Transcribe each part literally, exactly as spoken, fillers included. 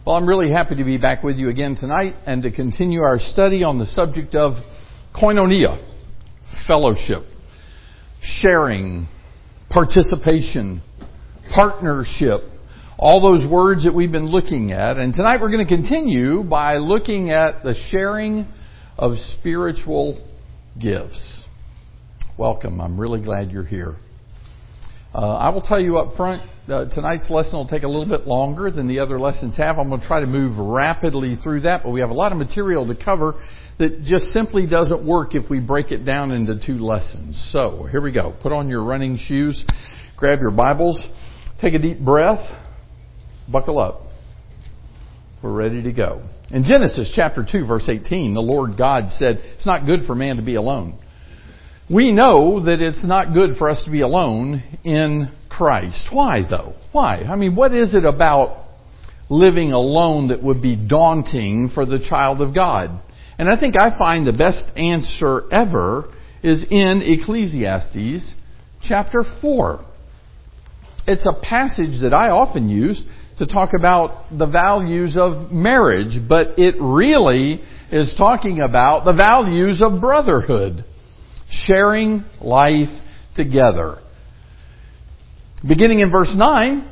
Well, I'm really happy to be back with you again tonight and to continue our study on the subject of koinonia, fellowship, sharing, participation, partnership, all those words that we've been looking at. And tonight we're going to continue by looking at the sharing of spiritual gifts. Welcome. I'm really glad you're here. Uh, I will tell you up front, uh, tonight's lesson will take a little bit longer than the other lessons have. I'm going to try to move rapidly through that, but we have a lot of material to cover that just simply doesn't work if we break it down into two lessons. So, here we go. Put on your running shoes, grab your Bibles, take a deep breath, buckle up. We're ready to go. In Genesis chapter two, verse eighteen, the Lord God said, "It's not good for man to be alone." We know that it's not good for us to be alone in Christ. Why, though? Why? I mean, what is it about living alone that would be daunting for the child of God? And I think I find the best answer ever is in Ecclesiastes chapter four. It's a passage that I often use to talk about the values of marriage, but it really is talking about the values of brotherhood. Sharing life together. Beginning in verse nine,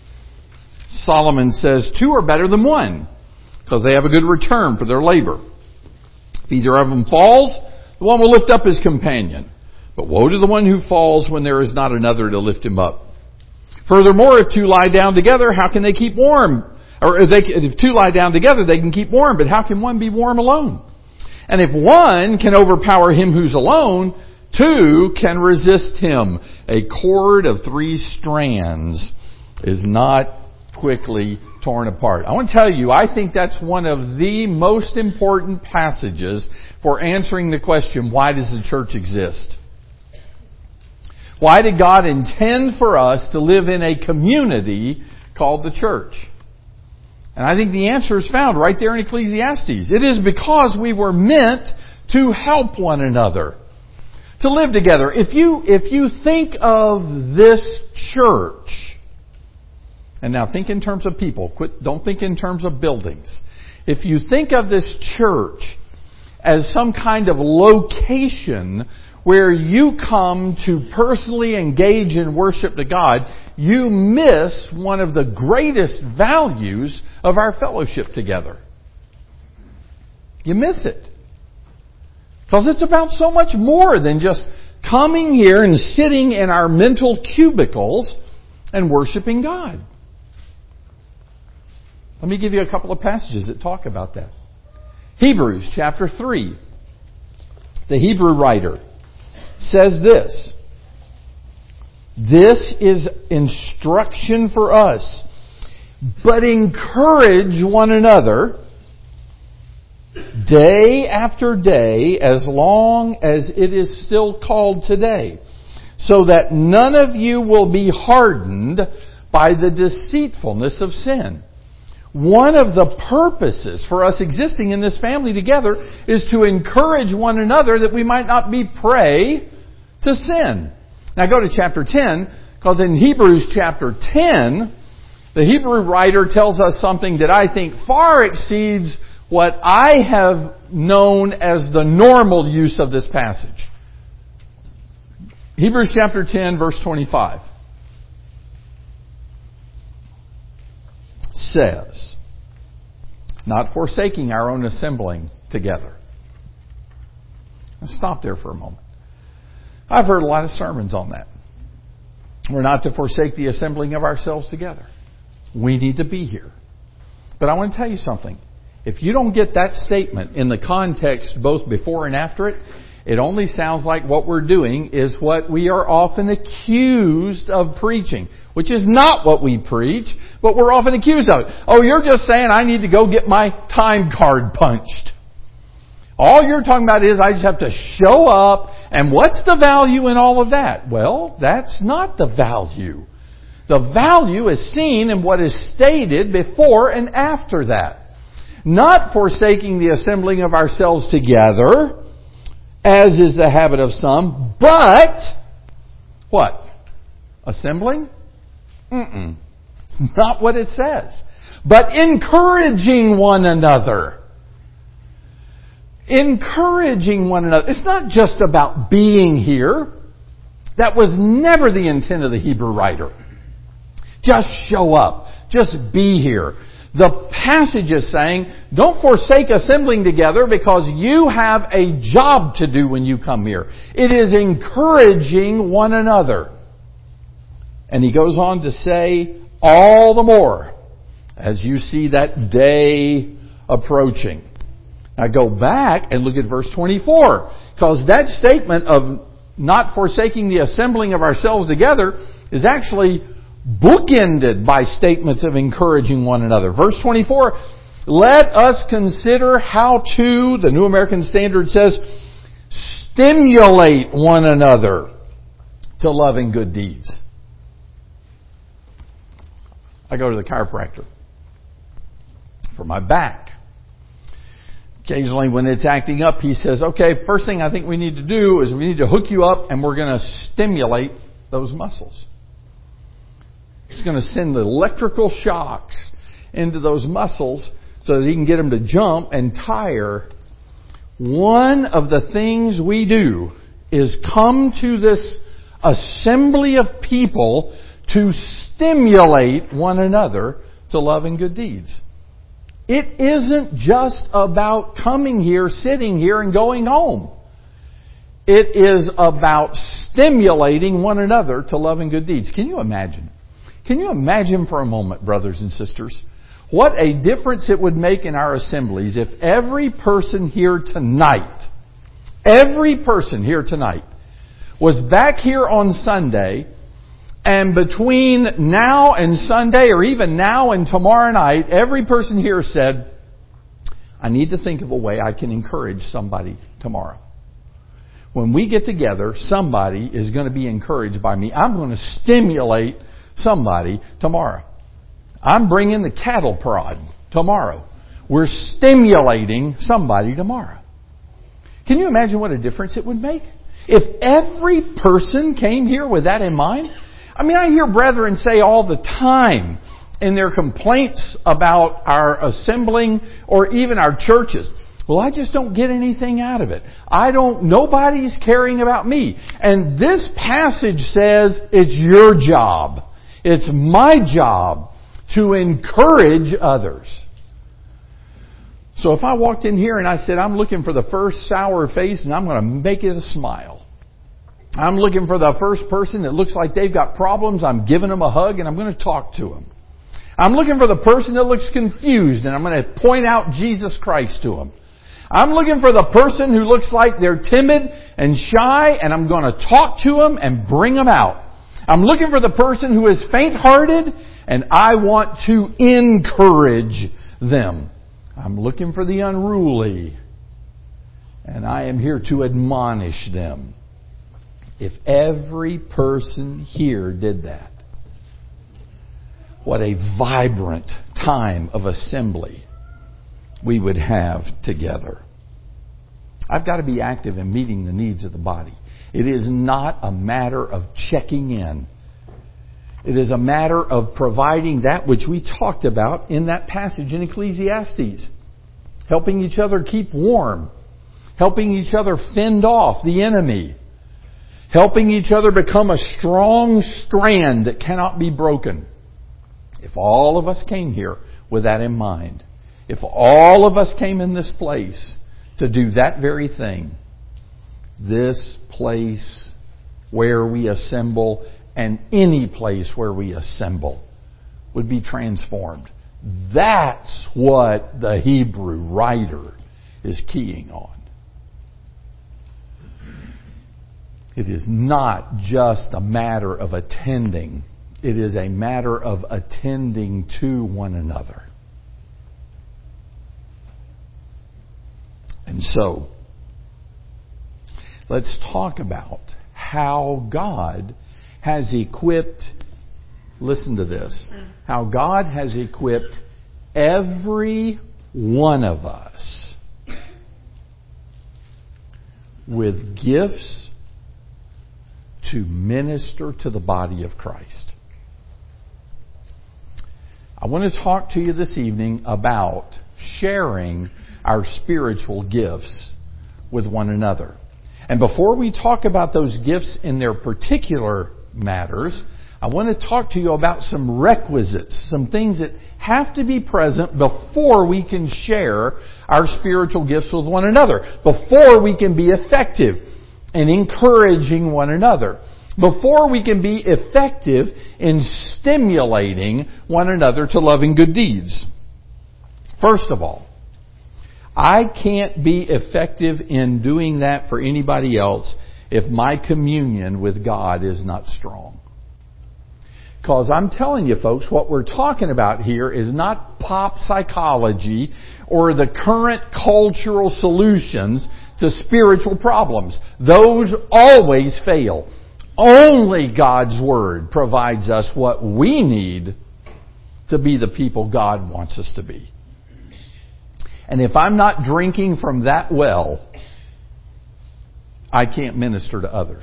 Solomon says, "Two are better than one, because they have a good return for their labor. If either of them falls, the one will lift up his companion. But woe to the one who falls when there is not another to lift him up. Furthermore, if two lie down together, how can they keep warm? Or if, they, if two lie down together, they can keep warm, but how can one be warm alone? And if one can overpower him who's alone, two can resist him. A cord of three strands is not quickly torn apart." I want to tell you, I think that's one of the most important passages for answering the question, why does the church exist? Why did God intend for us to live in a community called the church? And I think the answer is found right there in Ecclesiastes. It is because we were meant to help one another, to live together. If you, if you think of this church, and now think in terms of people, quit, don't think in terms of buildings. If you think of this church as some kind of location where you come to personally engage in worship to God, you miss one of the greatest values of our fellowship together. You miss it. Because it's about so much more than just coming here and sitting in our mental cubicles and worshiping God. Let me give you a couple of passages that talk about that. Hebrews chapter three. The Hebrew writer says this, "This is instruction for us, but encourage one another day after day as long as it is still called today, so that none of you will be hardened by the deceitfulness of sin." One of the purposes for us existing in this family together is to encourage one another that we might not be prey to sin. Now go to chapter ten, because in Hebrews chapter ten, the Hebrew writer tells us something that I think far exceeds what I have known as the normal use of this passage. Hebrews chapter ten, verse twenty-five. Says, "Not forsaking our own assembling together." Let's stop there for a moment. I've heard a lot of sermons on that. We're not to forsake the assembling of ourselves together. We need to be here. But I want to tell you something. If you don't get that statement in the context both before and after it, it only sounds like what we're doing is what we are often accused of preaching, which is not what we preach, but we're often accused of it. Oh, you're just saying I need to go get my time card punched. All you're talking about is I just have to show up, and what's the value in all of that? Well, that's not the value. The value is seen in what is stated before and after that. Not forsaking the assembling of ourselves together, as is the habit of some, but what? Assembling? Mm-mm. It's not what it says. But encouraging one another. Encouraging one another. It's not just about being here. That was never the intent of the Hebrew writer. Just show up. Just be here. The passage is saying, don't forsake assembling together because you have a job to do when you come here. It is encouraging one another. And he goes on to say, all the more as you see that day approaching. Now go back and look at verse twenty-four, because that statement of not forsaking the assembling of ourselves together is actually bookended by statements of encouraging one another. Verse twenty-four, let us consider how to, the New American Standard says, stimulate one another to love and good deeds. I go to the chiropractor for my back. Occasionally when it's acting up, he says, okay, first thing I think we need to do is we need to hook you up and we're going to stimulate those muscles. It's going to send the electrical shocks into those muscles so that he can get them to jump and tire. One of the things we do is come to this assembly of people to stimulate one another to love and good deeds. It isn't just about coming here, sitting here, and going home. It is about stimulating one another to love and good deeds. Can you imagine? Can you imagine for a moment, brothers and sisters, what a difference it would make in our assemblies if every person here tonight, every person here tonight was back here on Sunday, and between now and Sunday, or even now and tomorrow night, every person here said, I need to think of a way I can encourage somebody tomorrow. When we get together, somebody is going to be encouraged by me. I'm going to stimulate somebody tomorrow. I'm bringing the cattle prod tomorrow. We're stimulating somebody tomorrow. Can you imagine what a difference it would make? If every person came here with that in mind? I mean, I hear brethren say all the time in their complaints about our assembling or even our churches, well, I just don't get anything out of it. I don't, nobody's caring about me. And this passage says it's your job. It's my job to encourage others. So if I walked in here and I said, I'm looking for the first sour face and I'm going to make it a smile. I'm looking for the first person that looks like they've got problems. I'm giving them a hug and I'm going to talk to them. I'm looking for the person that looks confused and I'm going to point out Jesus Christ to them. I'm looking for the person who looks like they're timid and shy and I'm going to talk to them and bring them out. I'm looking for the person who is faint-hearted and I want to encourage them. I'm looking for the unruly and I am here to admonish them. If every person here did that, what a vibrant time of assembly we would have together. I've got to be active in meeting the needs of the body. It is not a matter of checking in. It is a matter of providing that which we talked about in that passage in Ecclesiastes. Helping each other keep warm. Helping each other fend off the enemy. Helping each other become a strong strand that cannot be broken. If all of us came here with that in mind, if all of us came in this place to do that very thing, this place where we assemble and any place where we assemble would be transformed. That's what the Hebrew writer is keying on. It is not just a matter of attending. It is a matter of attending to one another. And so, let's talk about how God has equipped, listen to this, how God has equipped every one of us with gifts to minister to the body of Christ. I want to talk to you this evening about sharing our spiritual gifts with one another. And before we talk about those gifts in their particular matters, I want to talk to you about some requisites, some things that have to be present before we can share our spiritual gifts with one another, before we can be effective in encouraging one another, before we can be effective in stimulating one another to loving good deeds. First of all, I can't be effective in doing that for anybody else if my communion with God is not strong. Because I'm telling you folks, what we're talking about here is not pop psychology or the current cultural solutions to spiritual problems. Those always fail. Only God's Word provides us what we need to be the people God wants us to be. And if I'm not drinking from that well, I can't minister to others.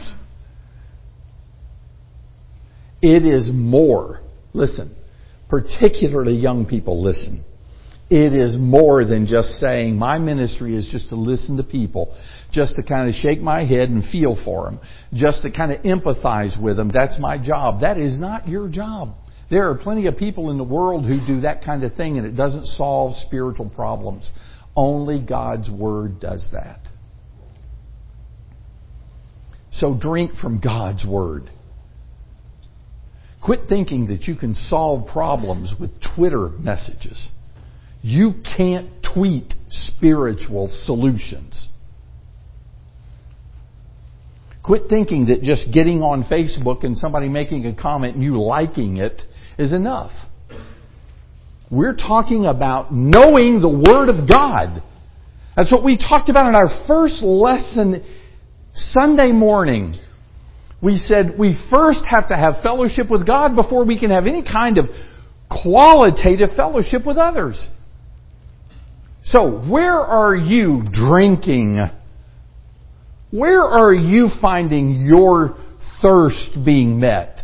It is more, listen, particularly young people, listen. It is more than just saying my ministry is just to listen to people, just to kind of shake my head and feel for them, just to kind of empathize with them. That's my job. That is not your job. There are plenty of people in the world who do that kind of thing, and it doesn't solve spiritual problems. Only God's Word does that. So drink from God's Word. Quit thinking that you can solve problems with Twitter messages. You can't tweet spiritual solutions. Quit thinking that just getting on Facebook and somebody making a comment and you liking it is enough. We're talking about knowing the Word of God. That's what we talked about in our first lesson Sunday morning. We said we first have to have fellowship with God before we can have any kind of qualitative fellowship with others. So, where are you drinking? Where are you finding your thirst being met?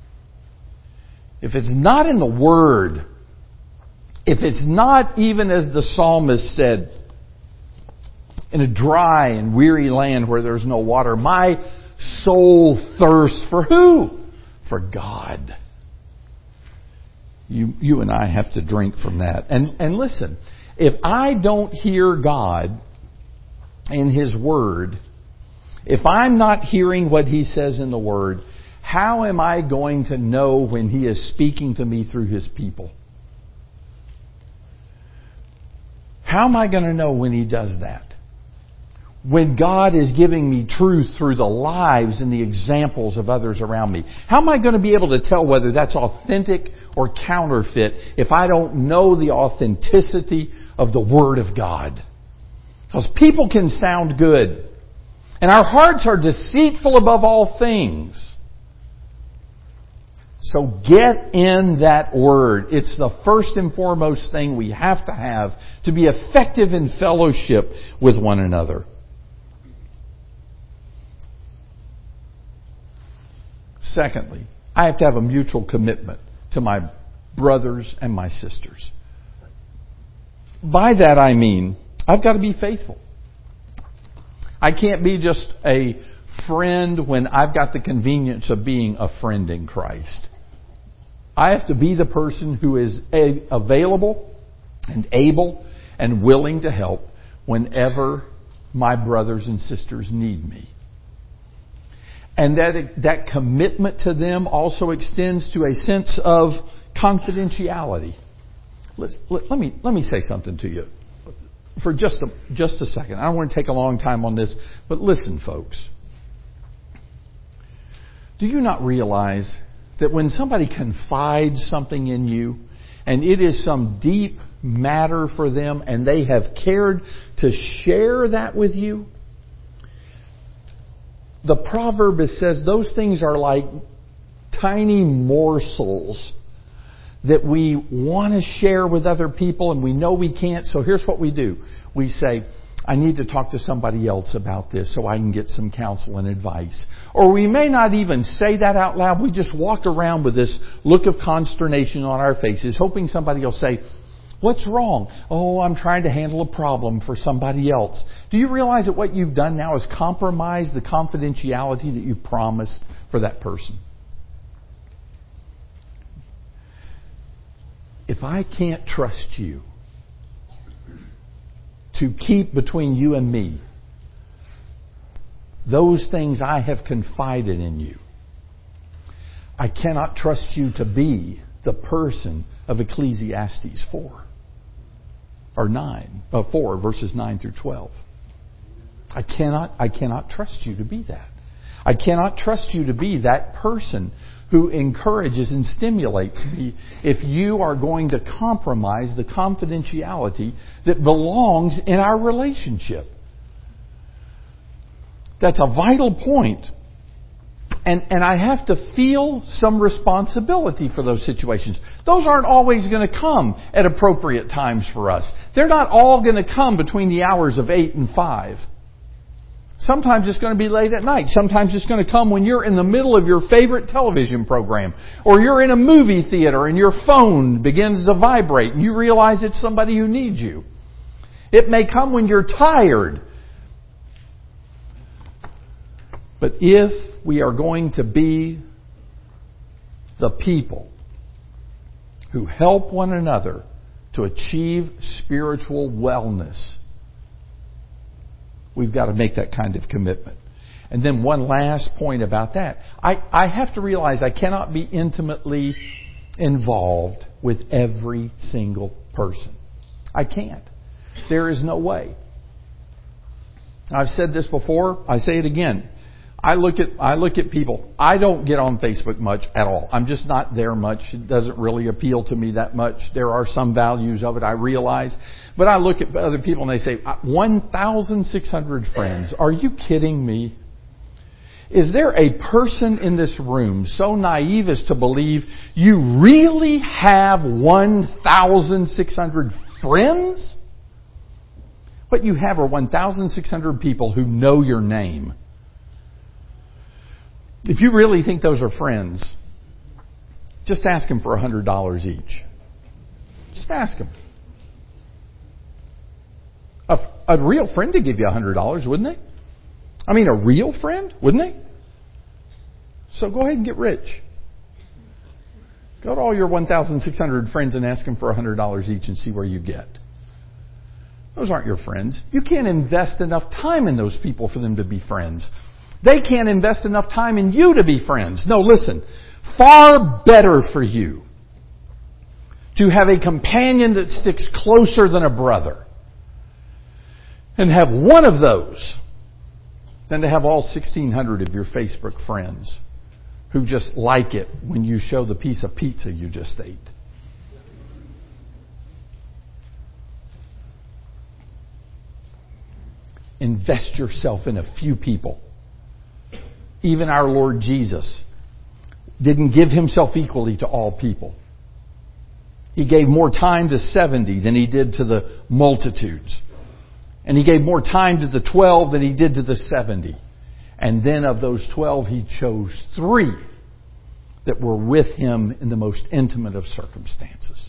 If it's not in the Word, if it's not even as the psalmist said, in a dry and weary land where there's no water, my soul thirsts for who? For God. You, you and I have to drink from that. And, and listen, if I don't hear God in His Word, if I'm not hearing what He says in the Word, how am I going to know when He is speaking to me through His people? How am I going to know when He does that? When God is giving me truth through the lives and the examples of others around me. How am I going to be able to tell whether that's authentic or counterfeit if I don't know the authenticity of the Word of God? Because people can sound good. And our hearts are deceitful above all things. So get in that Word. It's the first and foremost thing we have to have to be effective in fellowship with one another. Secondly, I have to have a mutual commitment to my brothers and my sisters. By that I mean, I've got to be faithful. I can't be just a friend when I've got the convenience of being a friend in Christ. I have to be the person who is available and able and willing to help whenever my brothers and sisters need me. And that that commitment to them also extends to a sense of confidentiality. Let's, let, let me let me say something to you for just a, just a second. I don't want to take a long time on this, but listen, folks. Do you not realize that when somebody confides something in you, and it is some deep matter for them, and they have cared to share that with you? The proverb says those things are like tiny morsels that we want to share with other people and we know we can't. So here's what we do. We say, I need to talk to somebody else about this so I can get some counsel and advice. Or we may not even say that out loud. We just walk around with this look of consternation on our faces, hoping somebody will say, "What's wrong?" "Oh, I'm trying to handle a problem for somebody else." Do you realize that what you've done now is compromise the confidentiality that you promised for that person? If I can't trust you to keep between you and me those things I have confided in you, I cannot trust you to be the person of Ecclesiastes four. Or nine, uh, four, verses nine through twelve. I cannot, I cannot trust you to be that. I cannot trust you to be that person who encourages and stimulates me if you are going to compromise the confidentiality that belongs in our relationship. That's a vital point. And, and I have to feel some responsibility for those situations. Those aren't always going to come at appropriate times for us. They're not all going to come between the hours of eight and five. Sometimes it's going to be late at night. Sometimes it's going to come when you're in the middle of your favorite television program. Or you're in a movie theater and your phone begins to vibrate and you realize it's somebody who needs you. It may come when you're tired. But if we are going to be the people who help one another to achieve spiritual wellness, we've got to make that kind of commitment. And then one last point about that. I, I have to realize I cannot be intimately involved with every single person. I can't. There is no way. I've said this before. I say it again. I look at I look at people. I don't get on Facebook much at all. I'm just not there much. It doesn't really appeal to me that much. There are some values of it, I realize. But I look at other people and they say, one thousand six hundred friends. Are you kidding me? Is there a person in this room so naive as to believe you really have one thousand six hundred friends? What you have are one thousand six hundred people who know your name. If you really think those are friends, just ask them for one hundred dollars each. Just ask them. A, a real friend would give you one hundred dollars, wouldn't they? I mean, a real friend, wouldn't they? So go ahead and get rich. Go to all your one thousand six hundred friends and ask them for one hundred dollars each and see where you get. Those aren't your friends. You can't invest enough time in those people for them to be friends. They can't invest enough time in you to be friends. No, listen. Far better for you to have a companion that sticks closer than a brother and have one of those than to have all sixteen hundred of your Facebook friends who just like it when you show the piece of pizza you just ate. Invest yourself in a few people. Even our Lord Jesus didn't give himself equally to all people. He gave more time to seventy than he did to the multitudes. And he gave more time to the twelve than he did to the seventy. And then of those twelve, he chose three that were with him in the most intimate of circumstances.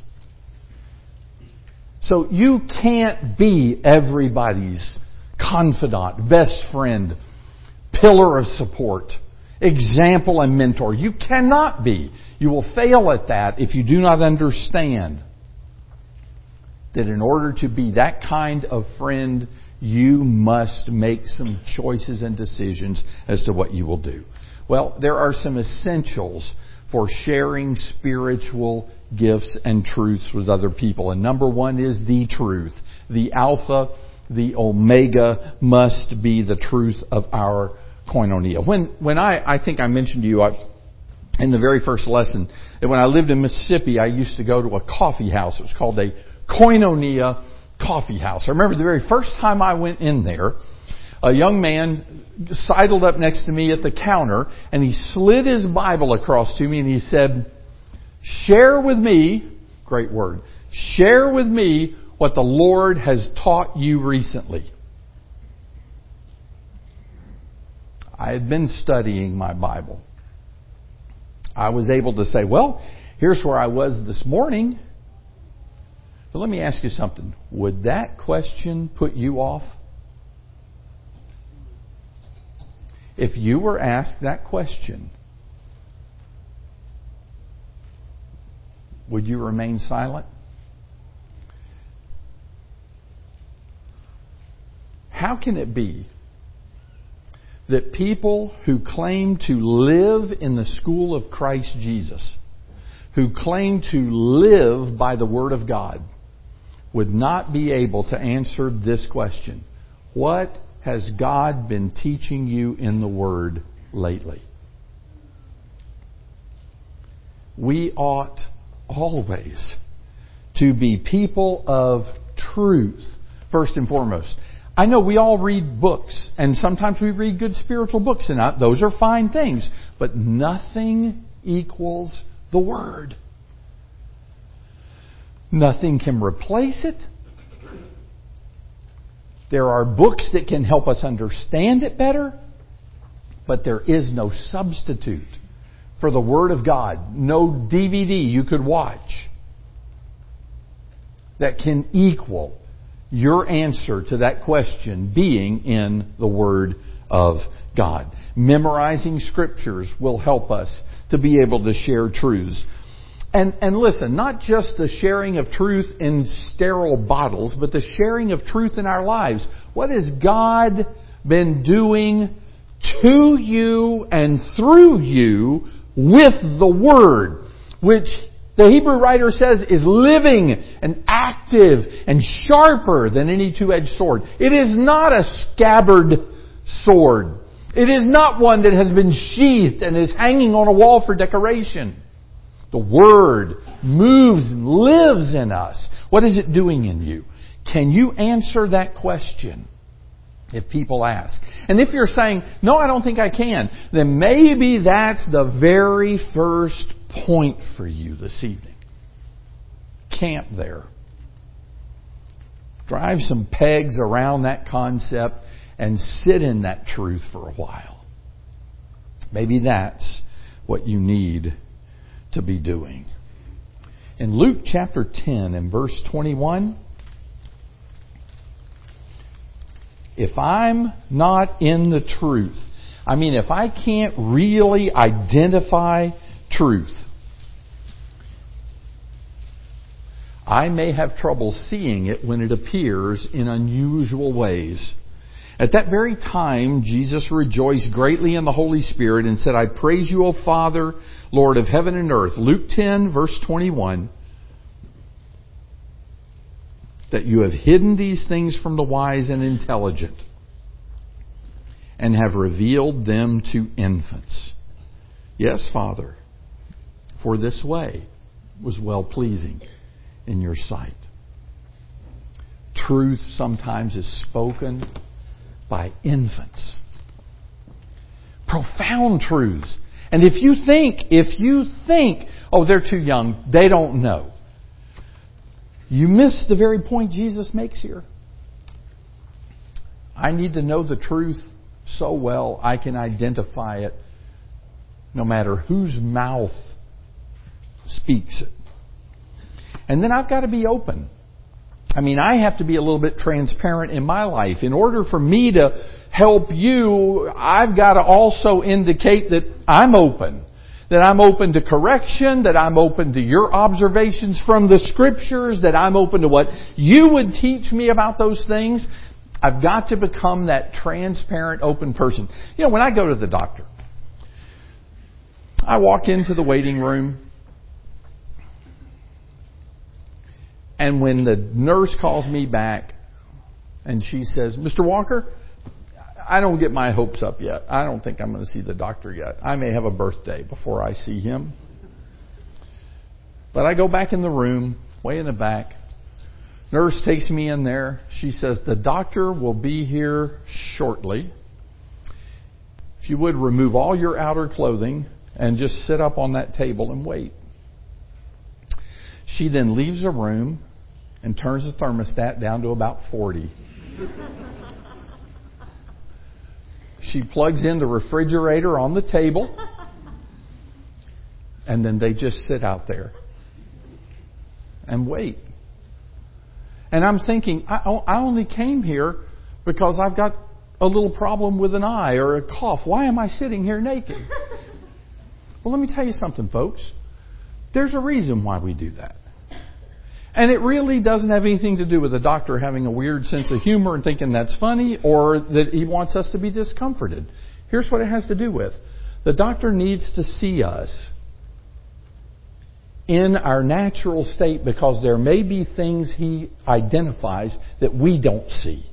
So you can't be everybody's confidant, best friend, pillar of support, example and mentor. You cannot be. You will fail at that if you do not understand that in order to be that kind of friend, you must make some choices and decisions as to what you will do. Well, there are some essentials for sharing spiritual gifts and truths with other people. And number one is the truth. The Alpha, the Omega must be the truth of our koinonia. When when I, I think I mentioned to you I, in the very first lesson that when I lived in Mississippi, I used to go to a coffee house. It was called a Koinonia Coffee House. I remember the very first time I went in there, a young man sidled up next to me at the counter and he slid his Bible across to me and he said, "Share with me," great word, "share with me what the Lord has taught you recently." I had been studying my Bible. I was able to say, well, here's where I was this morning. But let me ask you something. Would that question put you off? If you were asked that question, would you remain silent? How can it be that people who claim to live in the school of Christ Jesus, who claim to live by the Word of God, would not be able to answer this question? What has God been teaching you in the Word lately? We ought always to be people of truth, first and foremost. I know we all read books, and sometimes we read good spiritual books, and those are fine things, but nothing equals the Word. Nothing can replace it. There are books that can help us understand it better, but there is no substitute for the Word of God. No D V D you could watch that can equal your answer to that question being in the Word of God. Memorizing Scriptures will help us to be able to share truths. And, and listen, not just the sharing of truth in sterile bottles, but the sharing of truth in our lives. What has God been doing to you and through you with the Word, which the Hebrew writer says is living and active and sharper than any two-edged sword. It is not a scabbard sword. It is not one that has been sheathed and is hanging on a wall for decoration. The Word moves and lives in us. What is it doing in you? Can you answer that question if people ask? And if you're saying, no, I don't think I can, then maybe that's the very first point for you this evening. Camp there. Drive some pegs around that concept and sit in that truth for a while. Maybe that's what you need to be doing. In Luke chapter ten and verse twenty-one, if I'm not in the truth, I mean, if I can't really identify truth, I may have trouble seeing it when it appears in unusual ways. At that very time, Jesus rejoiced greatly in the Holy Spirit and said, I praise you, O Father, Lord of heaven and earth. Luke ten, verse twenty-one. That you have hidden these things from the wise and intelligent and have revealed them to infants. Yes, Father, for this way was well-pleasing in your sight. Truth sometimes is spoken by infants. Profound truths. And if you think, if you think, oh, they're too young, they don't know, you miss the very point Jesus makes here. I need to know the truth so well I can identify it no matter whose mouth speaks it. And then I've got to be open. I mean, I have to be a little bit transparent in my life. In order for me to help you, I've got to also indicate that I'm open. That I'm open to correction, that I'm open to your observations from the Scriptures, that I'm open to what you would teach me about those things. I've got to become that transparent, open person. You know, when I go to the doctor, I walk into the waiting room, and when the nurse calls me back and she says, Mister Walker, I don't get my hopes up yet. I don't think I'm going to see the doctor yet. I may have a birthday before I see him. But I go back in the room, way in the back. Nurse takes me in there. She says, the doctor will be here shortly. If you would, remove all your outer clothing and just sit up on that table and wait. She then leaves the room and turns the thermostat down to about forty. She plugs in the refrigerator on the table, and then they just sit out there and wait. And I'm thinking, I, I only came here because I've got a little problem with an eye or a cough. Why am I sitting here naked? Well, let me tell you something, folks. There's a reason why we do that. And it really doesn't have anything to do with the doctor having a weird sense of humor and thinking that's funny, or that he wants us to be discomforted. Here's what it has to do with. The doctor needs to see us in our natural state, because there may be things he identifies that we don't see.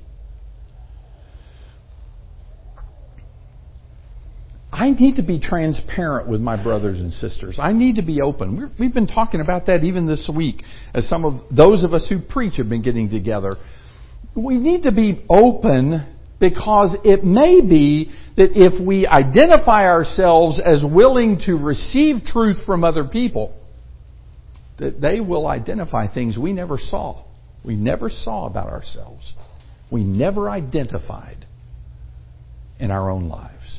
I need to be transparent with my brothers and sisters. I need to be open. We're, we've been talking about that even this week, as some of those of us who preach have been getting together. We need to be open, because it may be that if we identify ourselves as willing to receive truth from other people, that they will identify things we never saw. We never saw about ourselves. We never identified in our own lives.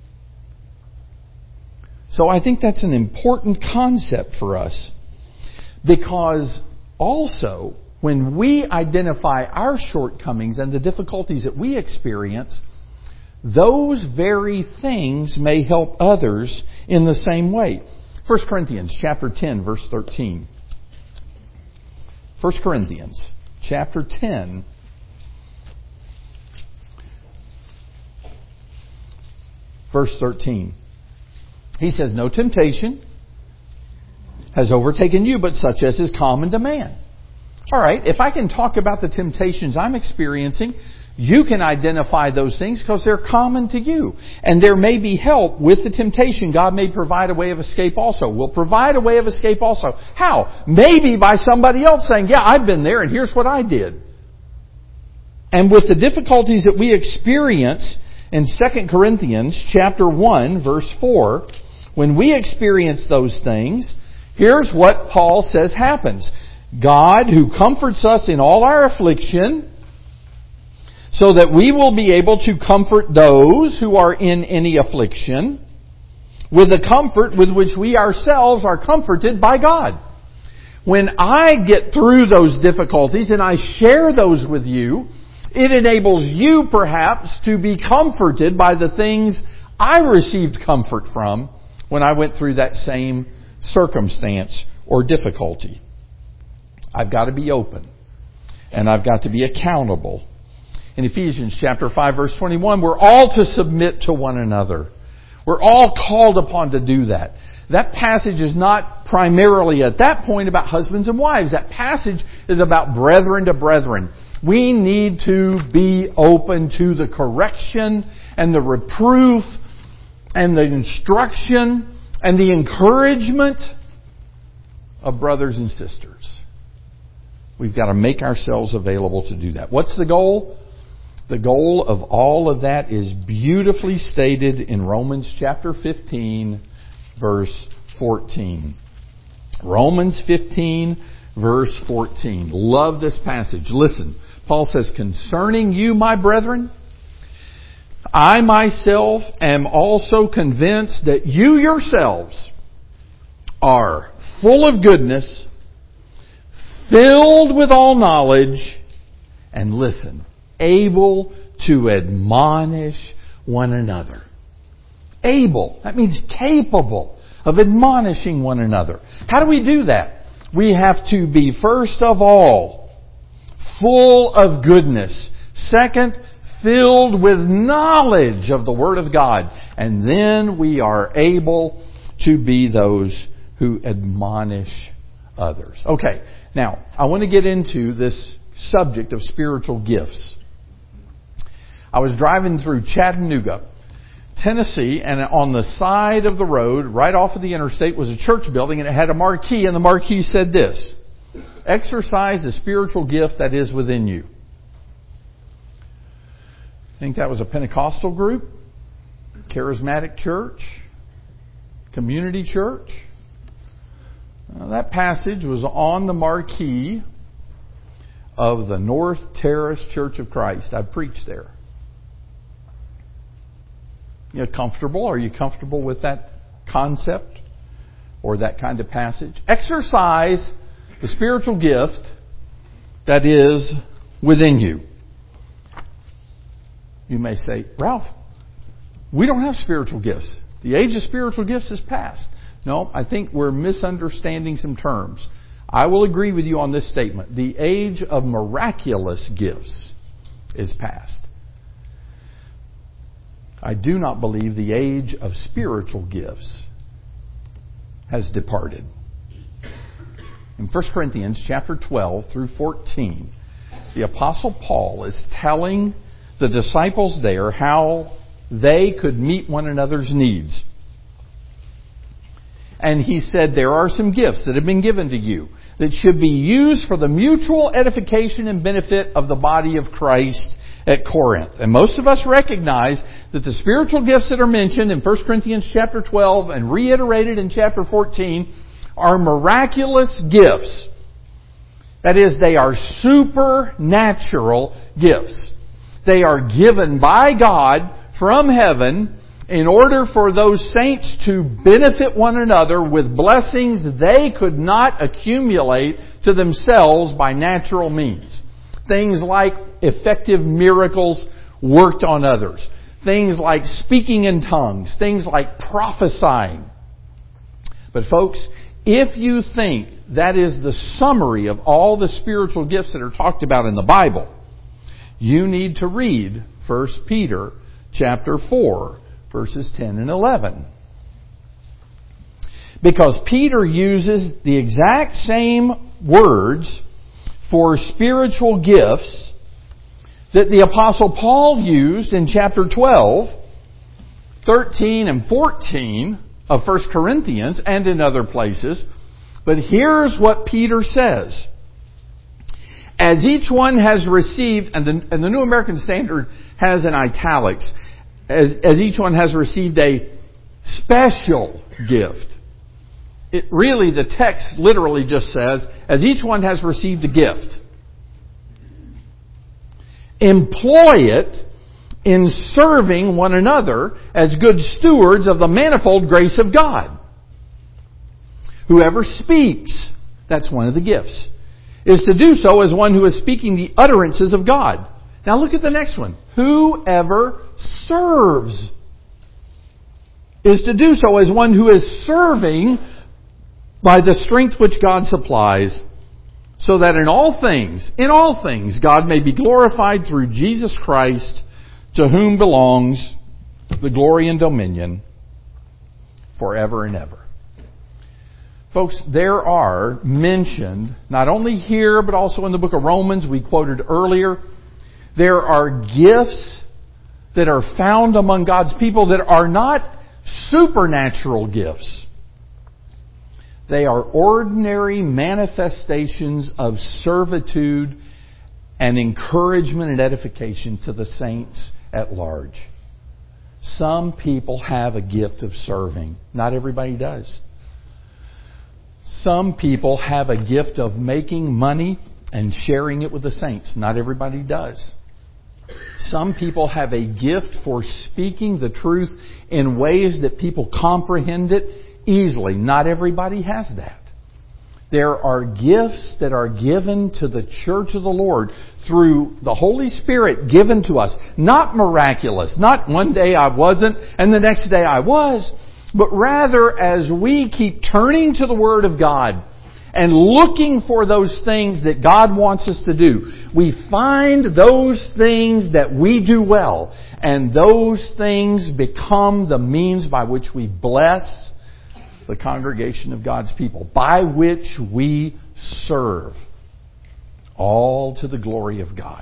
So I think that's an important concept for us, because also when we identify our shortcomings and the difficulties that we experience, those very things may help others in the same way. First Corinthians chapter ten, verse thirteen. First Corinthians chapter ten, verse thirteen. He says, "No temptation has overtaken you, but such as is common to man." All right, if I can talk about the temptations I'm experiencing, you can identify those things because they're common to you. And there may be help with the temptation. God may provide a way of escape also. We'll provide a way of escape also. How? Maybe by somebody else saying, "Yeah, I've been there and here's what I did." And with the difficulties that we experience in Second Corinthians chapter one, verse four, when we experience those things, here's what Paul says happens. God, who comforts us in all our affliction, so that we will be able to comfort those who are in any affliction, with the comfort with which we ourselves are comforted by God. When I get through those difficulties and I share those with you, it enables you perhaps to be comforted by the things I received comfort from when I went through that same circumstance or difficulty. I've got to be open, and I've got to be accountable. In Ephesians chapter five, verse twenty-one, we're all to submit to one another. We're all called upon to do that. That passage is not primarily at that point about husbands and wives. That passage is about brethren to brethren. We need to be open to the correction and the reproof and the instruction and the encouragement of brothers and sisters. We've got to make ourselves available to do that. What's the goal? The goal of all of that is beautifully stated in Romans chapter fifteen, verse fourteen. Romans fifteen, verse fourteen. Love this passage. Listen. Paul says, "Concerning you, my brethren, I myself am also convinced that you yourselves are full of goodness, filled with all knowledge," and listen, "able to admonish one another." Able. That means capable of admonishing one another. How do we do that? We have to be, first of all, full of goodness. Second, filled with knowledge of the Word of God. And then we are able to be those who admonish others. Okay, now I want to get into this subject of spiritual gifts. I was driving through Chattanooga, Tennessee, and on the side of the road, right off of the interstate, was a church building, and it had a marquee, and the marquee said this: "Exercise the spiritual gift that is within you." I think that was a Pentecostal group, charismatic church, community church. Now, that passage was on the marquee of the North Terrace Church of Christ. I've preached there. You know, comfortable? Are you comfortable with that concept or that kind of passage? Exercise the spiritual gift that is within you. You may say, Ralph, we don't have spiritual gifts. The age of spiritual gifts is past. No, I think we're misunderstanding some terms. I will agree with you on this statement. The age of miraculous gifts is past. I do not believe the age of spiritual gifts has departed. In First Corinthians chapter twelve through fourteen, the Apostle Paul is telling the disciples there how they could meet one another's needs. And he said there are some gifts that have been given to you that should be used for the mutual edification and benefit of the body of Christ at Corinth. And most of us recognize that the spiritual gifts that are mentioned in First Corinthians chapter twelve and reiterated in chapter fourteen are miraculous gifts. That is, they are supernatural gifts. They are given by God from heaven in order for those saints to benefit one another with blessings they could not accumulate to themselves by natural means. Things like effective miracles worked on others. Things like speaking in tongues. Things like prophesying. But folks, if you think that is the summary of all the spiritual gifts that are talked about in the Bible, you need to read First Peter chapter four, verses ten and eleven. Because Peter uses the exact same words for spiritual gifts that the Apostle Paul used in chapter twelve, thirteen, and fourteen of First Corinthians and in other places. But here's what Peter says. As each one has received, and the, and the New American Standard has in italics, as, as each one has received a special gift. It really, the text literally just says, as each one has received a gift. Employ it in serving one another as good stewards of the manifold grace of God. Whoever speaks, that's one of the gifts, is to do so as one who is speaking the utterances of God. Now look at the next one. Whoever serves is to do so as one who is serving by the strength which God supplies, so that in all things, in all things, God may be glorified through Jesus Christ, to whom belongs the glory and dominion forever and ever. Folks, there are mentioned, not only here, but also in the book of Romans, we quoted earlier, there are gifts that are found among God's people that are not supernatural gifts. They are ordinary manifestations of servitude and encouragement and edification to the saints at large. Some people have a gift of serving. Not everybody does. Some people have a gift of making money and sharing it with the saints. Not everybody does. Some people have a gift for speaking the truth in ways that people comprehend it easily. Not everybody has that. There are gifts that are given to the church of the Lord through the Holy Spirit given to us. Not miraculous. Not one day I wasn't and the next day I was. But rather, as we keep turning to the Word of God and looking for those things that God wants us to do, we find those things that we do well. And those things become the means by which we bless the congregation of God's people, by which we serve, all to the glory of God.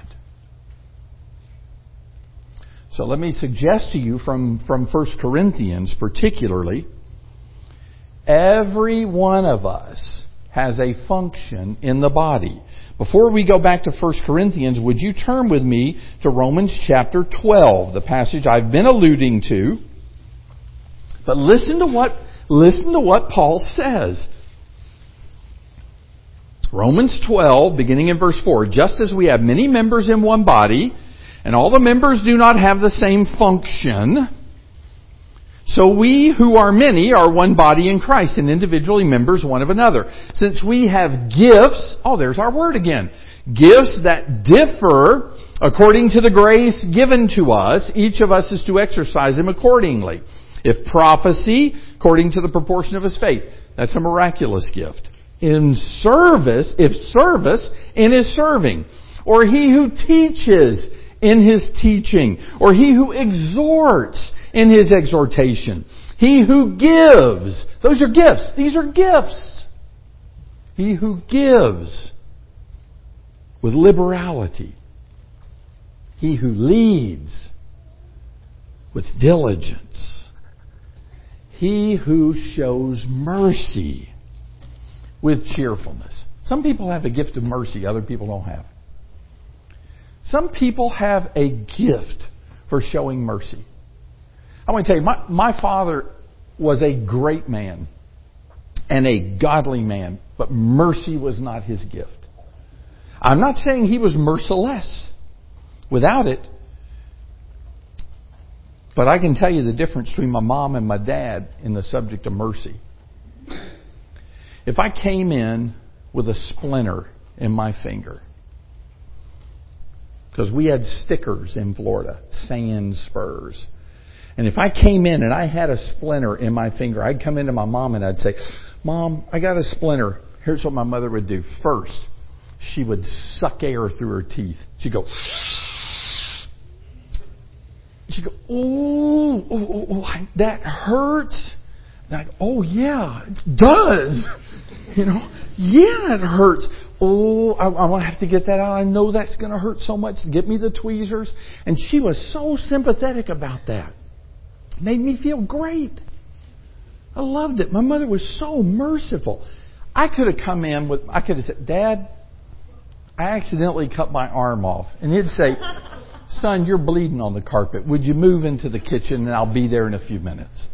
So let me suggest to you from, from First Corinthians particularly, every one of us has a function in the body. Before we go back to First Corinthians, would you turn with me to Romans chapter twelve, the passage I've been alluding to. But listen to what, listen to what Paul says. Romans twelve, beginning in verse four, just as we have many members in one body, and all the members do not have the same function, So we who are many are one body in Christ and individually members one of another. Since we have gifts, oh, there's our word again. Gifts that differ according to the grace given to us, each of us is to exercise them accordingly. If prophecy, according to the proportion of his faith, that's a miraculous gift. In service, if service, in his serving. Or he who teaches, in his teaching. Or he who exhorts, in his exhortation. He who gives. Those are gifts. These are gifts. He who gives with liberality. He who leads with diligence. He who shows mercy with cheerfulness. Some people have a gift of mercy, other people don't have. Some people have a gift for showing mercy. I want to tell you, my, my father was a great man and a godly man, but mercy was not his gift. I'm not saying he was merciless without it, but I can tell you the difference between my mom and my dad in the subject of mercy. If I came in with a splinter in my finger, because we had stickers in Florida, sand spurs. And if I came in and I had a splinter in my finger, I'd come into my mom and I'd say, Mom, I got a splinter. Here's what my mother would do. First, she would suck air through her teeth. She'd go, she'd go, oh, oh, oh, oh that hurts. And I go, oh yeah, it does. You know, yeah, it hurts. Oh, I, I'm going to have to get that out. I know that's going to hurt so much. Get me the tweezers. And she was so sympathetic about that. It made me feel great. I loved it. My mother was so merciful. I could have come in with, I could have said, Dad, I accidentally cut my arm off. And he'd say, Son, you're bleeding on the carpet. Would you move into the kitchen and I'll be there in a few minutes?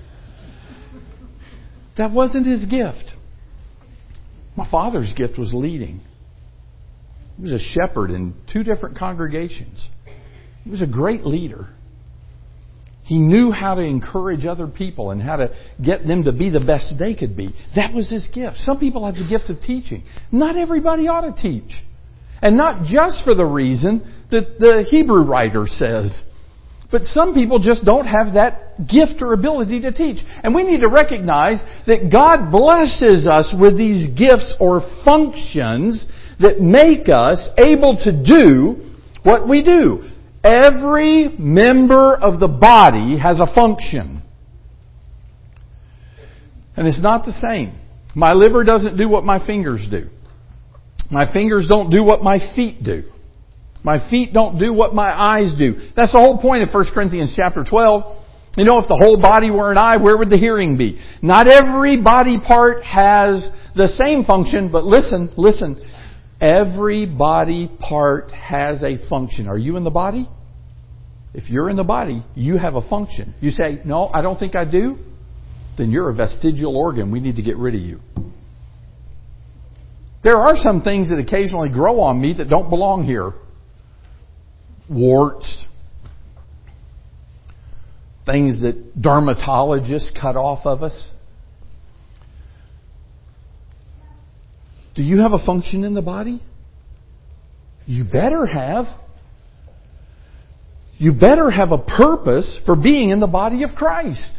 That wasn't his gift. My father's gift was leading. He was a shepherd in two different congregations. He was a great leader. He knew how to encourage other people and how to get them to be the best they could be. That was his gift. Some people have the gift of teaching. Not everybody ought to teach. And not just for the reason that the Hebrew writer says. But some people just don't have that gift or ability to teach. And we need to recognize that God blesses us with these gifts or functions that make us able to do what we do. Every member of the body has a function. And it's not the same. My liver doesn't do what my fingers do. My fingers don't do what my feet do. My feet don't do what my eyes do. That's the whole point of First Corinthians chapter twelve. You know, if the whole body were an eye, where would the hearing be? Not every body part has the same function, but listen, listen. Every body part has a function. Are you in the body? If you're in the body, you have a function. You say, no, I don't think I do. Then you're a vestigial organ. We need to get rid of you. There are some things that occasionally grow on me that don't belong here. Warts. Things that dermatologists cut off of us. Do you have a function in the body? You better have. You better have a purpose for being in the body of Christ.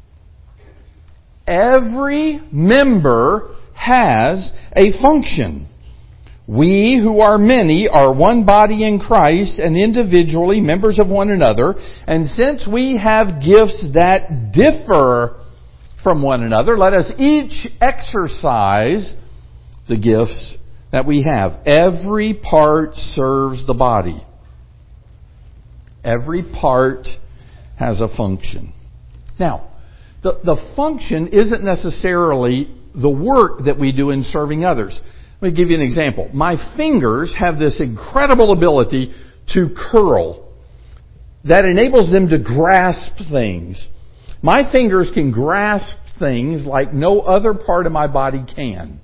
Every member has a function. We who are many are one body in Christ and individually members of one another. And since we have gifts that differ from one another, let us each exercise the gifts that we have. Every part serves the body. Every part has a function. Now, the, the function isn't necessarily the work that we do in serving others. Let me give you an example. My fingers have this incredible ability to curl that enables them to grasp things. My fingers can grasp things like no other part of my body can.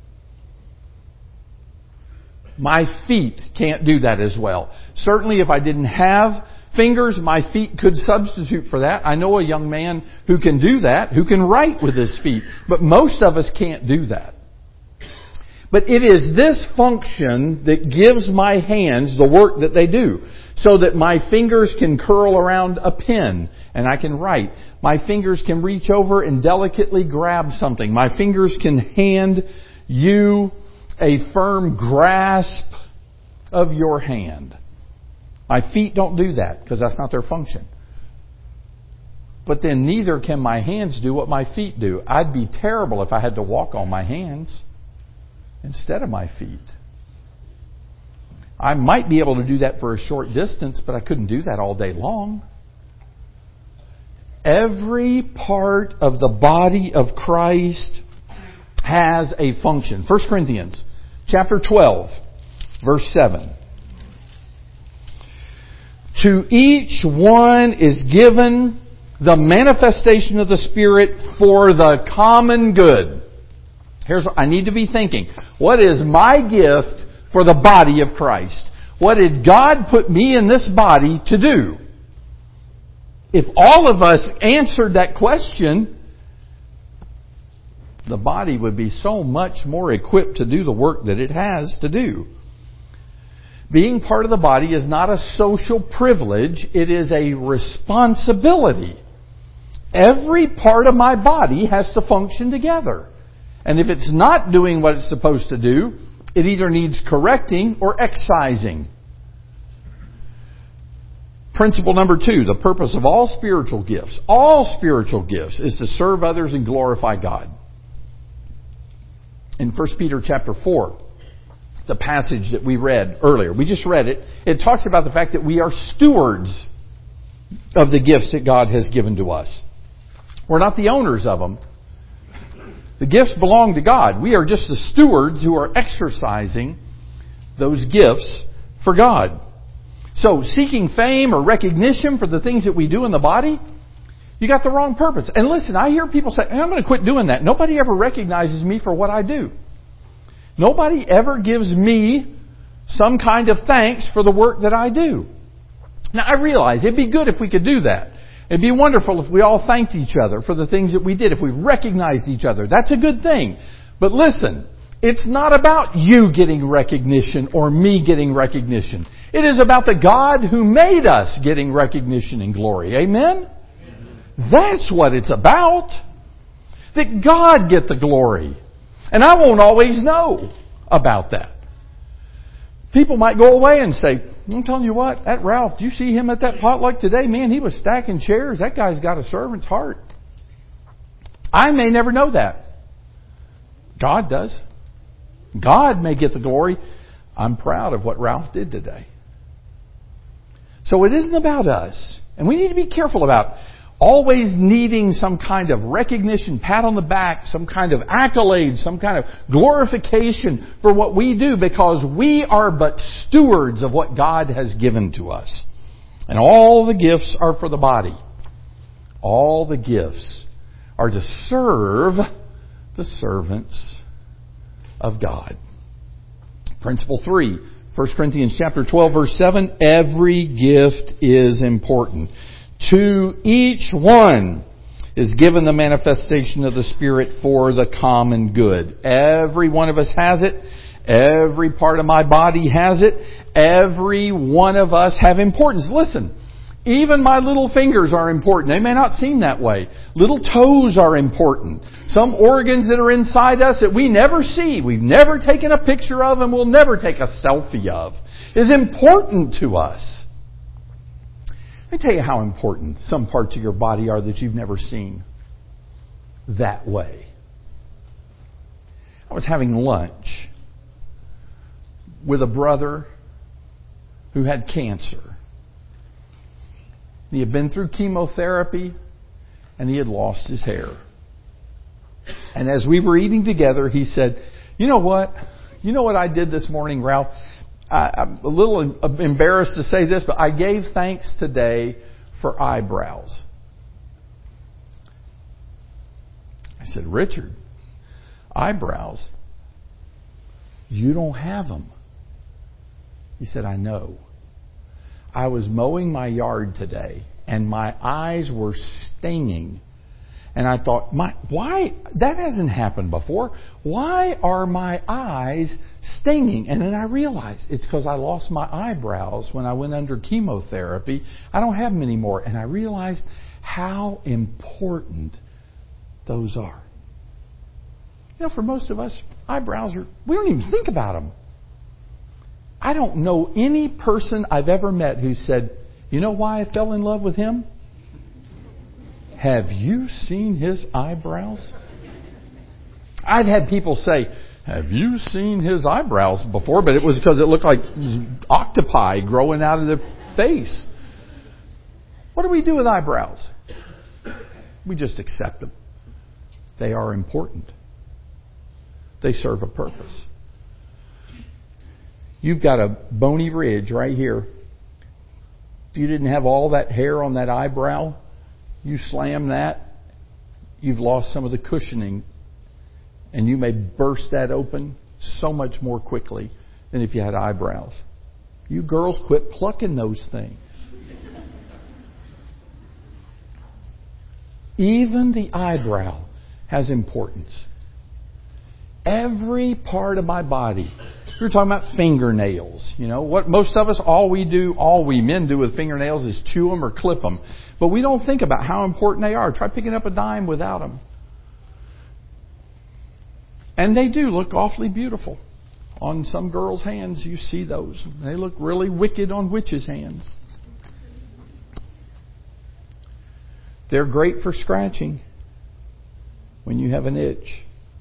My feet can't do that as well. Certainly if I didn't have fingers, my feet could substitute for that. I know a young man who can do that, who can write with his feet. But most of us can't do that. But it is this function that gives my hands the work that they do. So that my fingers can curl around a pen and I can write. My fingers can reach over and delicately grab something. My fingers can hand you a firm grasp of your hand. My feet don't do that because that's not their function. But then neither can my hands do what my feet do. I'd be terrible if I had to walk on my hands instead of my feet. I might be able to do that for a short distance, but I couldn't do that all day long. Every part of the body of Christ has a function. First Corinthians chapter twelve, verse seven. To each one is given the manifestation of the Spirit for the common good. Here's what I need to be thinking. What is my gift for the body of Christ? What did God put me in this body to do? If all of us answered that question, the body would be so much more equipped to do the work that it has to do. Being part of the body is not a social privilege. It is a responsibility. Every part of my body has to function together. And if it's not doing what it's supposed to do, it either needs correcting or excising. Principle number two, the purpose of all spiritual gifts, all spiritual gifts, is to serve others and glorify God. In First Peter chapter four, the passage that we read earlier, we just read it, it talks about the fact that we are stewards of the gifts that God has given to us. We're not the owners of them. The gifts belong to God. We are just the stewards who are exercising those gifts for God. So, seeking fame or recognition for the things that we do in the body, you got the wrong purpose. And listen, I hear people say, hey, I'm going to quit doing that. Nobody ever recognizes me for what I do. Nobody ever gives me some kind of thanks for the work that I do. Now, I realize it'd be good if we could do that. It'd be wonderful if we all thanked each other for the things that we did, if we recognized each other. That's a good thing. But listen, it's not about you getting recognition or me getting recognition. It is about the God who made us getting recognition and glory. Amen? Amen. That's what it's about. That God get the glory. And I won't always know about that. People might go away and say, I'm telling you what, that Ralph, did you see him at that potluck today? Man, he was stacking chairs. That guy's got a servant's heart. I may never know that. God does. God may get the glory. I'm proud of what Ralph did today. So it isn't about us. And we need to be careful about always needing some kind of recognition, pat on the back, some kind of accolade, some kind of glorification for what we do, because we are but stewards of what God has given to us. And all the gifts are for the body. All the gifts are to serve the servants of God. Principle three, First Corinthians chapter twelve, verse seven, every gift is important. To each one is given the manifestation of the Spirit for the common good. Every one of us has it. Every part of my body has it. Every one of us have importance. Listen, even my little fingers are important. They may not seem that way. Little toes are important. Some organs that are inside us that we never see, we've never taken a picture of, and we'll never take a selfie of, is important to us. Let me tell you how important some parts of your body are that you've never seen that way. I was having lunch with a brother who had cancer. He had been through chemotherapy and he had lost his hair. And as we were eating together, he said, you know what? You know what I did this morning, Ralph? I, I'm a little embarrassed to say this, but I gave thanks today for eyebrows. I said, Richard, eyebrows? You don't have them. He said, I know. I was mowing my yard today, and my eyes were stinging. And I thought, my, why? That hasn't happened before. Why are my eyes stinging? And then I realized it's because I lost my eyebrows when I went under chemotherapy. I don't have them anymore. And I realized how important those are. You know, for most of us, eyebrows are, we don't even think about them. I don't know any person I've ever met who said, you know why I fell in love with him? Have you seen his eyebrows? I've had people say, have you seen his eyebrows before? But it was because it looked like octopi growing out of the face. What do we do with eyebrows? We just accept them. They are important. They serve a purpose. You've got a bony ridge right here. If you didn't have all that hair on that eyebrow, you slam that, you've lost some of the cushioning, and you may burst that open so much more quickly than if you had eyebrows. You girls, quit plucking those things. Even the eyebrow has importance. Every part of my body. We were talking about fingernails. You know, what most of us, all we do, all we men do with fingernails is chew them or clip them. But we don't think about how important they are. Try picking up a dime without them. And they do look awfully beautiful. On some girls' hands, you see those. They look really wicked on witches' hands. They're great for scratching when you have an itch.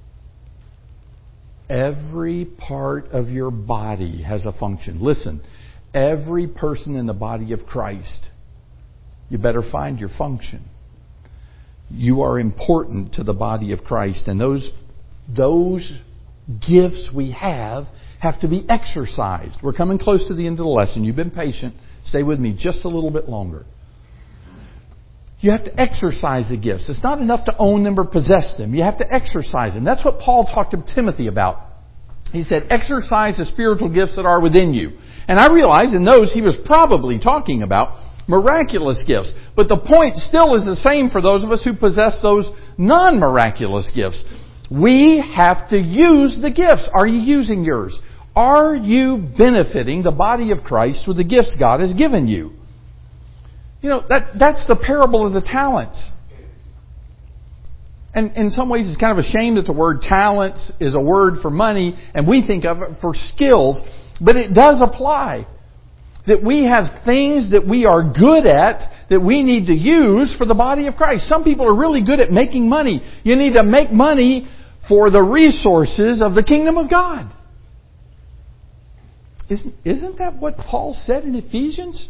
Every part of your body has a function. Listen, every person in the body of Christ, you better find your function. You are important to the body of Christ, and those those gifts we have have to be exercised. We're coming close to the end of the lesson. You've been patient. Stay with me just a little bit longer. You have to exercise the gifts. It's not enough to own them or possess them. You have to exercise them. That's what Paul talked to Timothy about. He said, exercise the spiritual gifts that are within you. And I realize in those he was probably talking about miraculous gifts. But the point still is the same for those of us who possess those non-miraculous gifts. We have to use the gifts. Are you using yours? Are you benefiting the body of Christ with the gifts God has given you? You know, that that's the parable of the talents. And in some ways it's kind of a shame that the word talents is a word for money and we think of it for skills. But it does apply. That we have things that we are good at that we need to use for the body of Christ. Some people are really good at making money. You need to make money for the resources of the kingdom of God. Isn't, isn't that what Paul said in Ephesians?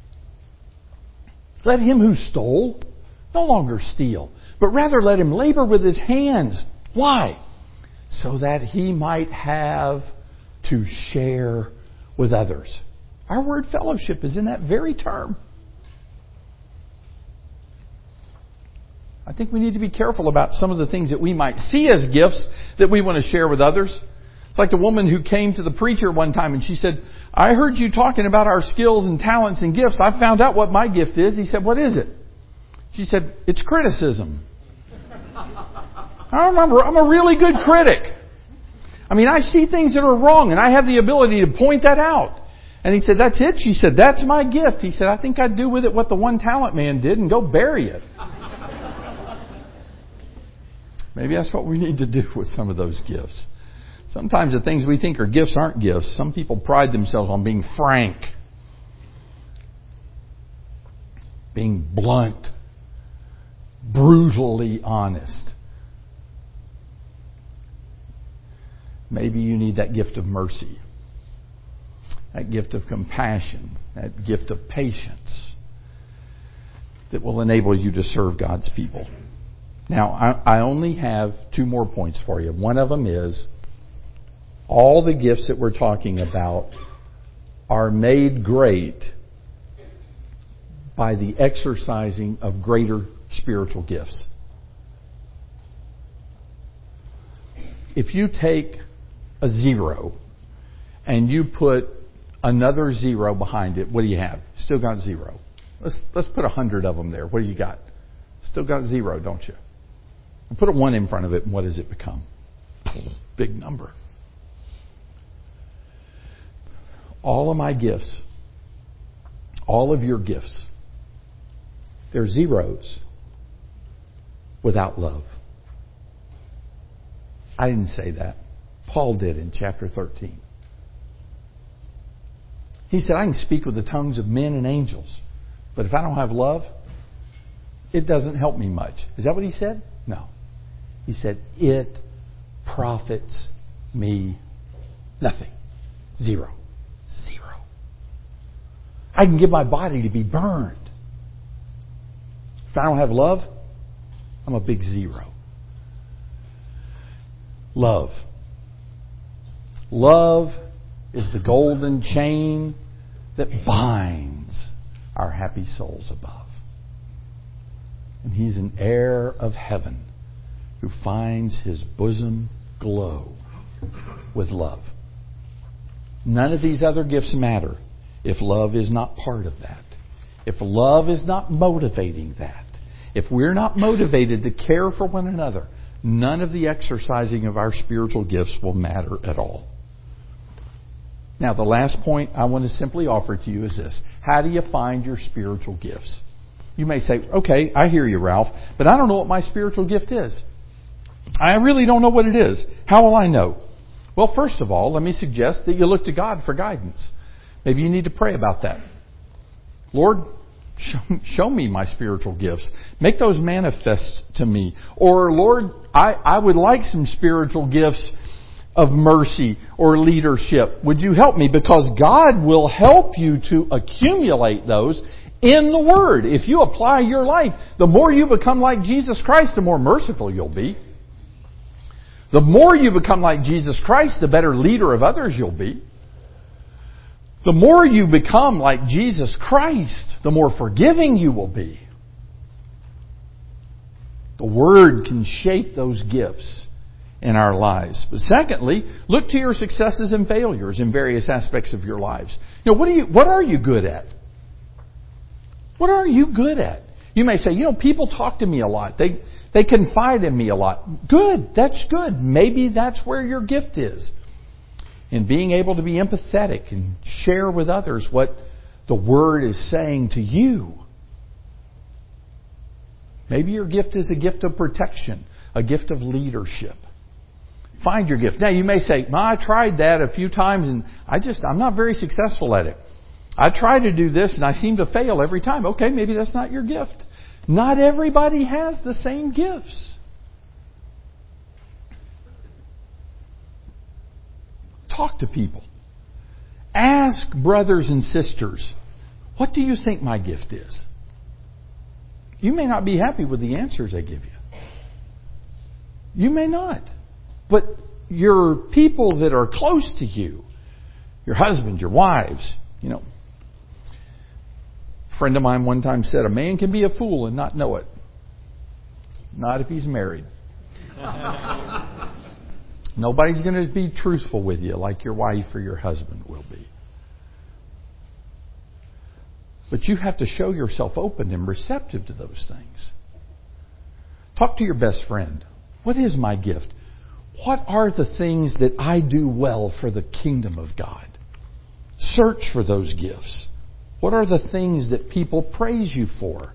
Let him who stole no longer steal, but rather let him labor with his hands. Why? So that he might have to share with others. Our word fellowship is in that very term. I think we need to be careful about some of the things that we might see as gifts that we want to share with others. It's like the woman who came to the preacher one time and she said, I heard you talking about our skills and talents and gifts. I found out what my gift is. He said, what is it? She said, it's criticism. I remember, I'm a really good critic. I mean, I see things that are wrong and I have the ability to point that out. And he said, that's it? She said, that's my gift. He said, I think I'd do with it what the one talent man did and go bury it. Maybe that's what we need to do with some of those gifts. Sometimes the things we think are gifts aren't gifts. Some people pride themselves on being frank, being blunt, brutally honest. Maybe you need that gift of mercy, that gift of compassion, that gift of patience that will enable you to serve God's people. Now, I, I only have two more points for you. One of them is all the gifts that we're talking about are made great by the exercising of greater spiritual gifts. If you take a zero and you put another zero behind it, what do you have? Still got zero. Let's let's put a hundred of them there. What do you got? Still got zero, don't you? And put a one in front of it, and what does it become? Big number. All of my gifts, all of your gifts, they're zeros without love. I didn't say that. Paul did in chapter thirteen. He said, I can speak with the tongues of men and angels, but if I don't have love, it doesn't help me much. Is that what he said? No. He said, it profits me nothing. Zero. Zero. I can give my body to be burned. If I don't have love, I'm a big zero. Love. Love is the golden chain that binds our happy souls above. And He's an heir of heaven who finds his bosom glow with love. None of these other gifts matter if love is not part of that. If love is not motivating that. If we're not motivated to care for one another, none of the exercising of our spiritual gifts will matter at all. Now, the last point I want to simply offer to you is this. How do you find your spiritual gifts? You may say, okay, I hear you, Ralph, but I don't know what my spiritual gift is. I really don't know what it is. How will I know? Well, first of all, let me suggest that you look to God for guidance. Maybe you need to pray about that. Lord, show, show me my spiritual gifts. Make those manifest to me. Or, Lord, I, I would like some spiritual gifts of mercy or leadership. Would you help me? Because God will help you to accumulate those in the Word. If you apply your life, the more you become like Jesus Christ, the more merciful you'll be. The more you become like Jesus Christ, the better leader of others you'll be. The more you become like Jesus Christ, the more forgiving you will be. The Word can shape those gifts in our lives. But secondly, look to your successes and failures in various aspects of your lives. You know, what are you, what are you good at? What are you good at? You may say, you know, people talk to me a lot. They, they confide in me a lot. Good. That's good. Maybe that's where your gift is. In being able to be empathetic and share with others what the Word is saying to you. Maybe your gift is a gift of protection, a gift of leadership. Find your gift. Now you may say, no, I tried that a few times and I just, I'm not very successful at it. I try to do this and I seem to fail every time. Okay, maybe that's not your gift. Not everybody has the same gifts. Talk to people. Ask brothers and sisters, what do you think my gift is? You may not be happy with the answers they give you. You may not. But your people that are close to you, your husbands, your wives, you know. A friend of mine one time said, a man can be a fool and not know it. Not if he's married. Nobody's going to be truthful with you like your wife or your husband will be. But you have to show yourself open and receptive to those things. Talk to your best friend. What is my gift? What are the things that I do well for the kingdom of God? Search for those gifts. What are the things that people praise you for?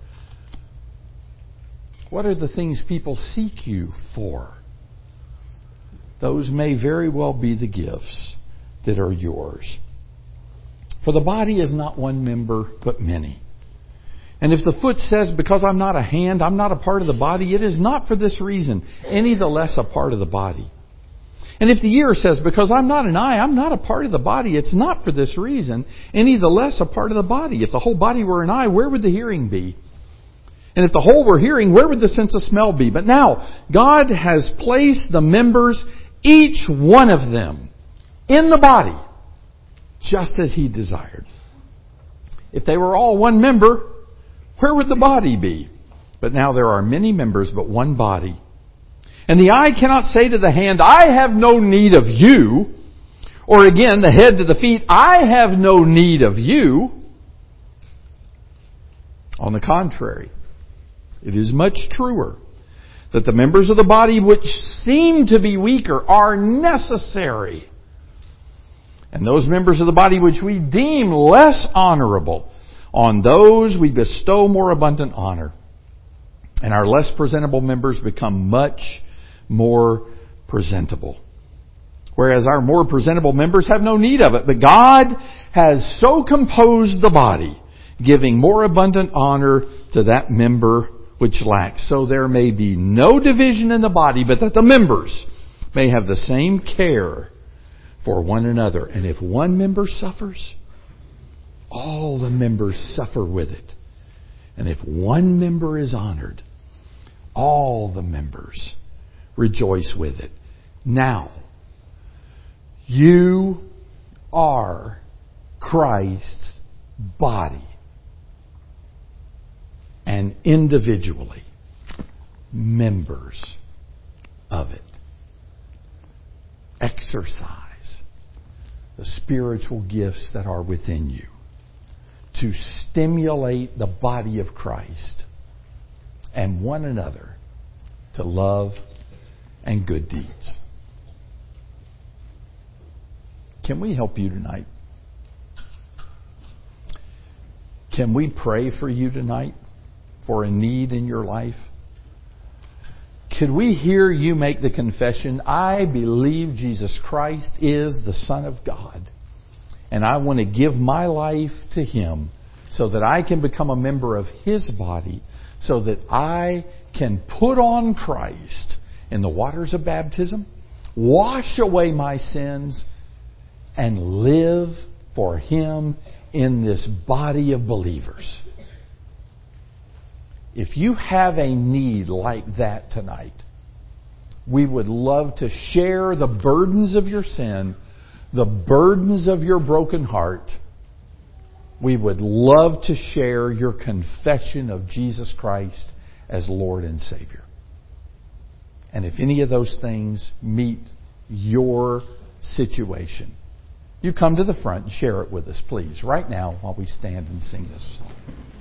What are the things people seek you for? Those may very well be the gifts that are yours. For the body is not one member, but many. And if the foot says, because I'm not a hand, I'm not a part of the body, it is not for this reason, any the less a part of the body. And if the ear says, because I'm not an eye, I'm not a part of the body, it's not for this reason, any the less a part of the body. If the whole body were an eye, where would the hearing be? And if the whole were hearing, where would the sense of smell be? But now, God has placed the members, each one of them, in the body, just as He desired. If they were all one member, where would the body be? But now there are many members, but one body. And the eye cannot say to the hand, I have no need of you, Or again, the head to the feet, I have no need of you. On the contrary, it is much truer that the members of the body which seem to be weaker are necessary. And those members of the body which we deem less honorable, on those we bestow more abundant honor. And our less presentable members become much more presentable. Whereas our more presentable members have no need of it. But God has so composed the body, giving more abundant honor to that member which lacks. So there may be no division in the body, but that the members may have the same care for one another. And if one member suffers, all the members suffer with it. And if one member is honored, all the members rejoice with it. Now, you are Christ's body. And individually, members of it. Exercise the spiritual gifts that are within you to stimulate the body of Christ and one another to love and good deeds. Can we help you tonight? Can we pray for you tonight for a need in your life? Could we hear you make the confession, I believe Jesus Christ is the Son of God, and I want to give my life to Him so that I can become a member of His body, so that I can put on Christ in the waters of baptism, wash away my sins, and live for Him in this body of believers. If you have a need like that tonight, we would love to share the burdens of your sin, the burdens of your broken heart. We would love to share your confession of Jesus Christ as Lord and Savior. And if any of those things meet your situation, you come to the front and share it with us, please, right now while we stand and sing this song.